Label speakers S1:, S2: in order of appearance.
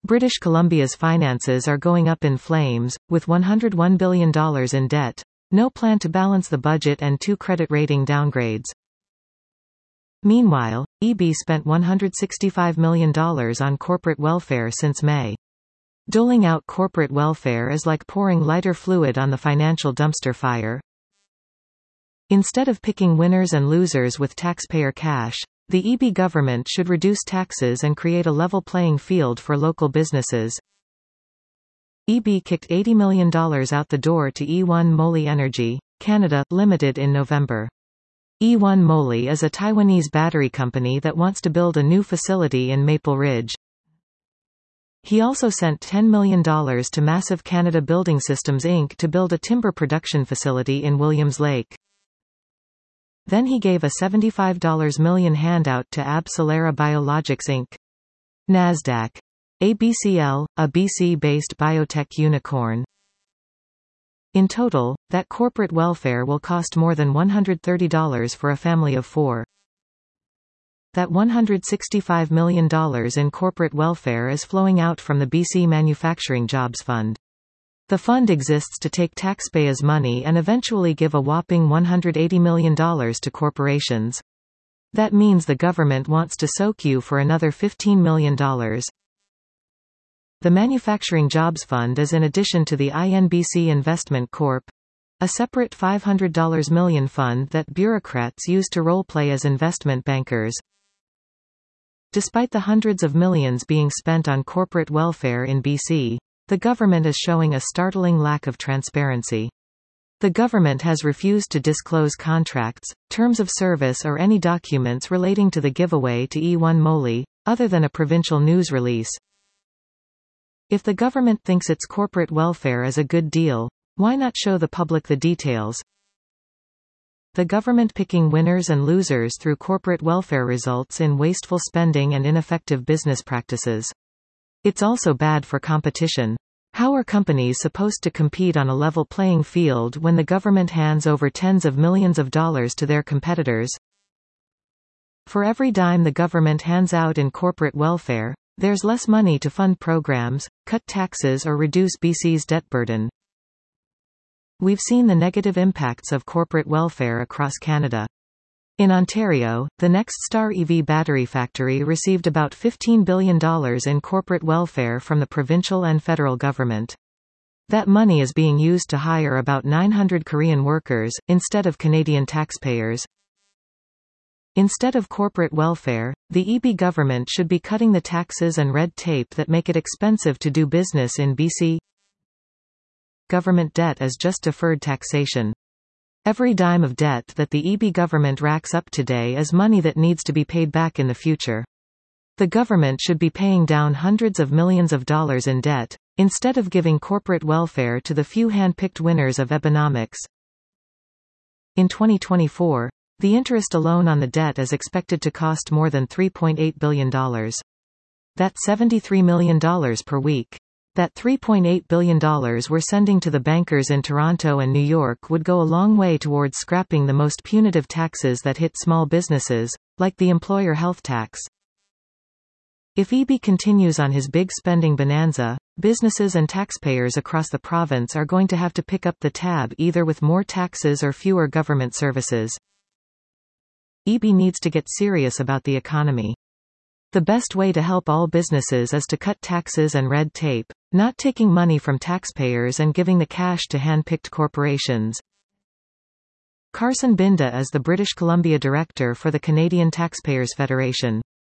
S1: British Columbia's finances are going up in flames, with $101 billion in debt, no plan to balance the budget and 2 credit rating downgrades. Meanwhile, EB spent $165 million on corporate welfare since May. Doling out corporate welfare is like pouring lighter fluid on the financial dumpster fire. Instead of picking winners and losers with taxpayer cash, the EB government should reduce taxes and create a level playing field for local businesses. EB kicked $80 million out the door to E1 Moly Energy, Canada, Limited in November. E1 Moly is a Taiwanese battery company that wants to build a new facility in Maple Ridge. He also sent $10 million to Massive Canada Building Systems Inc. to build a timber production facility in Williams Lake. Then he gave a $75 million handout to AB Solera Biologics Inc. Nasdaq. ABCL, a BC-based biotech unicorn. In total, that corporate welfare will cost more than $130 for a family of 4. That $165 million in corporate welfare is flowing out from the BC Manufacturing Jobs Fund. The fund exists to take taxpayers' money and eventually give a whopping $180 million to corporations. That means the government wants to soak you for another $15 million. The Manufacturing Jobs Fund is in addition to the INBC Investment Corp., a separate $500 million fund that bureaucrats use to role-play as investment bankers. Despite the hundreds of millions being spent on corporate welfare in BC, the government is showing a startling lack of transparency. The government has refused to disclose contracts, terms of service or any documents relating to the giveaway to E1 Moly, other than a provincial news release. If the government thinks its corporate welfare is a good deal, why not show the public the details? The government picking winners and losers through corporate welfare results in wasteful spending and ineffective business practices. It's also bad for competition. How are companies supposed to compete on a level playing field when the government hands over tens of millions of dollars to their competitors? For every dime the government hands out in corporate welfare, there's less money to fund programs, cut taxes or reduce BC's debt burden. We've seen the negative impacts of corporate welfare across Canada. In Ontario, the NextStar EV battery factory received about $15 billion in corporate welfare from the provincial and federal government. That money is being used to hire about 900 Korean workers, instead of Canadian taxpayers. Instead of corporate welfare, the EB government should be cutting the taxes and red tape that make it expensive to do business in BC. Government debt is just deferred taxation. Every dime of debt that the EB government racks up today is money that needs to be paid back in the future. The government should be paying down hundreds of millions of dollars in debt, instead of giving corporate welfare to the few hand-picked winners of Abenomics. In 2024, the interest alone on the debt is expected to cost more than $3.8 billion. That's $73 million per week. That $3.8 billion we're sending to the bankers in Toronto and New York would go a long way towards scrapping the most punitive taxes that hit small businesses, like the employer health tax. If EB continues on his big spending bonanza, businesses and taxpayers across the province are going to have to pick up the tab either with more taxes or fewer government services. EB needs to get serious about the economy. The best way to help all businesses is to cut taxes and red tape, not taking money from taxpayers and giving the cash to hand-picked corporations. Carson Binda is the British Columbia Director for the Canadian Taxpayers Federation.